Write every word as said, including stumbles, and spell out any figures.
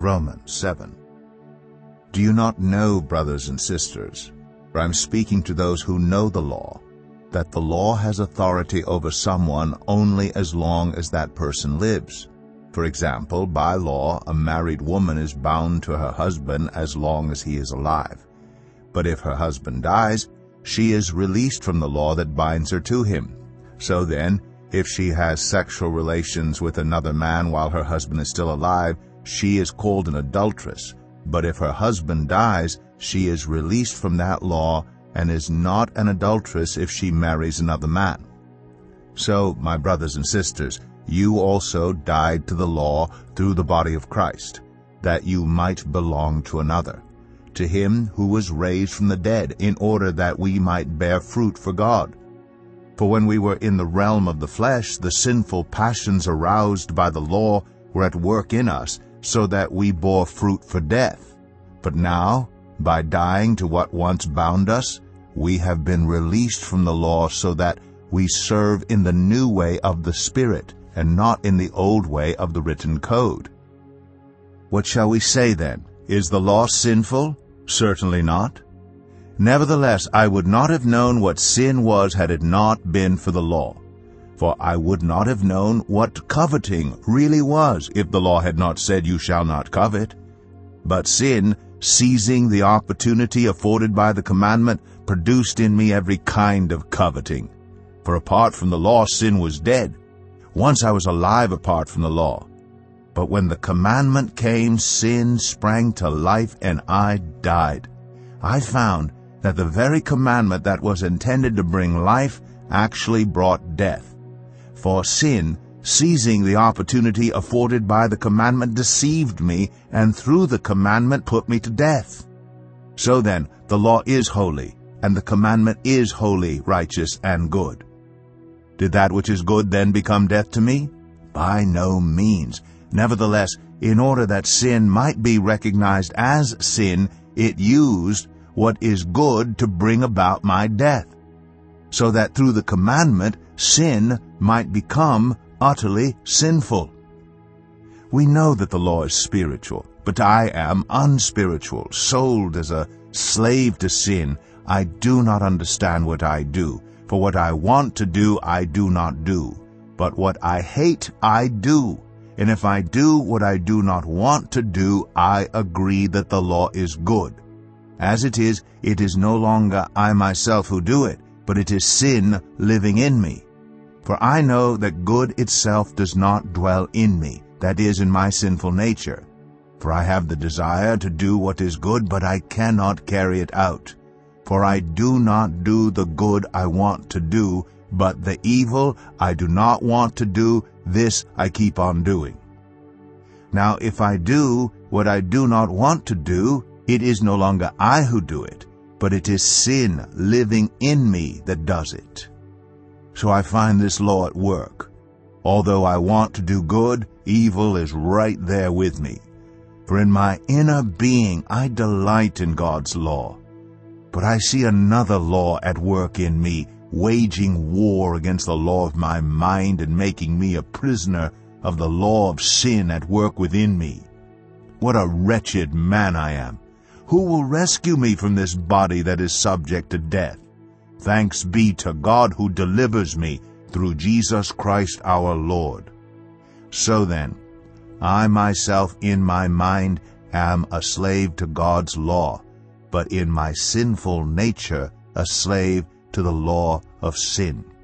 Romans seven. Do you not know, brothers and sisters, for I am speaking to those who know the law, that the law has authority over someone only as long as that person lives? For example, by law, a married woman is bound to her husband as long as he is alive. But if her husband dies, she is released from the law that binds her to him. So then, if she has sexual relations with another man while her husband is still alive, she is called an adulteress. But if her husband dies, she is released from that law and is not an adulteress if she marries another man. So, my brothers and sisters, you also died to the law through the body of Christ, that you might belong to another, to him who was raised from the dead, in order that we might bear fruit for God. For when we were in the realm of the flesh, the sinful passions aroused by the law were at work in us, so that we bore fruit for death. But now, by dying to what once bound us, we have been released from the law, so that we serve in the new way of the Spirit, and not in the old way of the written code. What shall we say then? Is the law sinful? Certainly not. Nevertheless, I would not have known what sin was had it not been for the law. For I would not have known what coveting really was if the law had not said, "You shall not covet." But sin, seizing the opportunity afforded by the commandment, produced in me every kind of coveting. For apart from the law, sin was dead. Once I was alive apart from the law. But when the commandment came, sin sprang to life, and I died. I found that the very commandment that was intended to bring life actually brought death. For sin, seizing the opportunity afforded by the commandment, deceived me, and through the commandment put me to death. So then, the law is holy, and the commandment is holy, righteous, and good. Did that which is good then become death to me? By no means. Nevertheless, in order that sin might be recognized as sin, it used what is good to bring about my death, so that through the commandment sin might become utterly sinful. We know that the law is spiritual, but I am unspiritual, sold as a slave to sin. I do not understand what I do. For what I want to do, I do not do. But what I hate, I do. And if I do what I do not want to do, I agree that the law is good. As it is, it is no longer I myself who do it, but it is sin living in me. For I know that good itself does not dwell in me, that is, in my sinful nature. For I have the desire to do what is good, but I cannot carry it out. For I do not do the good I want to do, but the evil I do not want to do, this I keep on doing. Now if I do what I do not want to do, it is no longer I who do it, but it is sin living in me that does it. So I find this law at work. Although I want to do good, evil is right there with me. For in my inner being I delight in God's law. But I see another law at work in me, waging war against the law of my mind and making me a prisoner of the law of sin at work within me. What a wretched man I am! Who will rescue me from this body that is subject to death? Thanks be to God who delivers me through Jesus Christ our Lord. So then, I myself in my mind am a slave to God's law, but in my sinful nature a slave to the law of sin.